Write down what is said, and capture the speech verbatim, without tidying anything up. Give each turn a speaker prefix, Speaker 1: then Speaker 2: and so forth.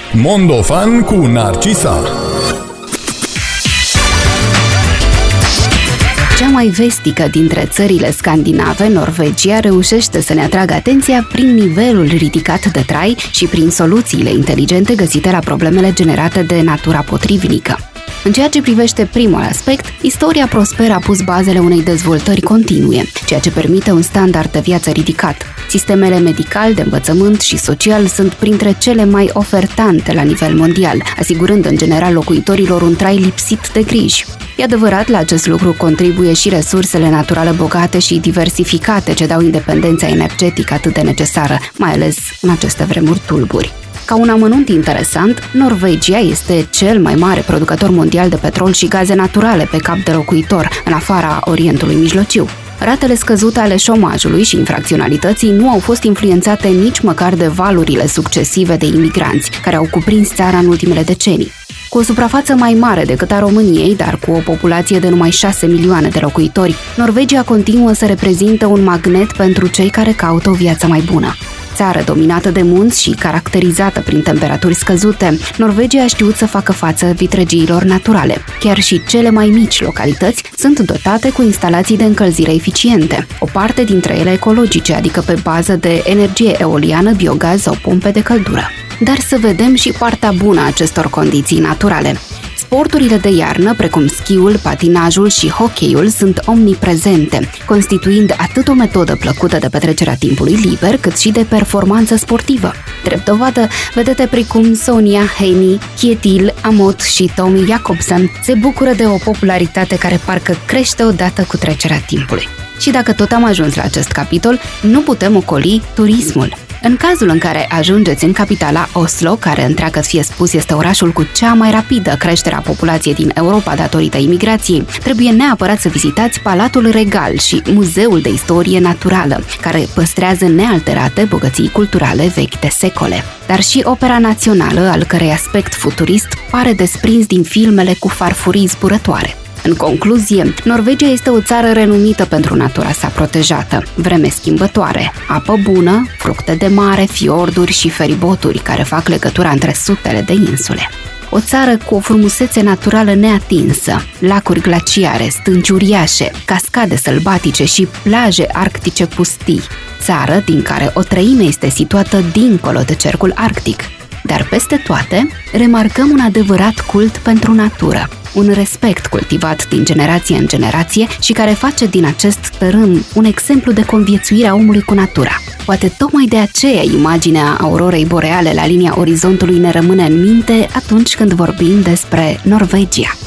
Speaker 1: Mondofan cu Narcisa.
Speaker 2: Cea mai vestică dintre țările scandinave, Norvegia, reușește să ne atragă atenția prin nivelul ridicat de trai și prin soluțiile inteligente găsite la problemele generate de natura potrivnică. În ceea ce privește primul aspect, istoria prosperă a pus bazele unei dezvoltări continue, ceea ce permite un standard de viață ridicat. Sistemele medical, de învățământ și social sunt printre cele mai ofertante la nivel mondial, asigurând în general locuitorilor un trai lipsit de griji. E adevărat, la acest lucru contribuie și resursele naturale bogate și diversificate ce dau independența energetică atât de necesară, mai ales în aceste vremuri tulburi. Ca un amănunt interesant, Norvegia este cel mai mare producător mondial de petrol și gaze naturale pe cap de locuitor, în afara Orientului Mijlociu. Ratele scăzute ale șomajului și infracționalității nu au fost influențate nici măcar de valurile succesive de imigranți, care au cuprins țara în ultimele decenii. Cu o suprafață mai mare decât a României, dar cu o populație de numai șase milioane de locuitori, Norvegia continuă să reprezinte un magnet pentru cei care caută o viață mai bună. Țară dominată de munți și caracterizată prin temperaturi scăzute, Norvegia a știut să facă față vitregiilor naturale. Chiar și cele mai mici localități sunt dotate cu instalații de încălzire eficiente, o parte dintre ele ecologice, adică pe bază de energie eoliană, biogaz sau pompe de căldură. Dar să vedem și partea bună a acestor condiții naturale. Sporturile de iarnă, precum schiul, patinajul și hockeyul, sunt omniprezente, constituind atât o metodă plăcută de petrecerea timpului liber, cât și de performanță sportivă. Drept dovadă, vedete precum Sonia, Heini, Kjetil, Amot și Tommy Jakobsen se bucură de o popularitate care parcă crește odată cu trecerea timpului. Și dacă tot am ajuns la acest capitol, nu putem ocoli turismul. În cazul în care ajungeți în capitala Oslo, care, întreagă fie spus, este orașul cu cea mai rapidă creștere a populației din Europa datorită imigrației, trebuie neapărat să vizitați Palatul Regal și Muzeul de Istorie Naturală, care păstrează nealterate bogății culturale vechi de secole. Dar și Opera Națională, al cărei aspect futurist pare desprins din filmele cu farfurii zburătoare. În concluzie, Norvegia este o țară renumită pentru natura sa protejată, vreme schimbătoare, apă bună, fructe de mare, fiorduri și feriboturi care fac legătura între sutele de insule. O țară cu o frumusețe naturală neatinsă, lacuri glaciare, stânci uriașe, cascade sălbatice și plaje arctice pustii. Țară din care o treime este situată dincolo de cercul arctic. Dar peste toate, remarcăm un adevărat cult pentru natură, un respect cultivat din generație în generație și care face din acest tărâm un exemplu de conviețuire a omului cu natura. Poate tocmai de aceea imaginea aurorei boreale la linia orizontului ne rămâne în minte atunci când vorbim despre Norvegia.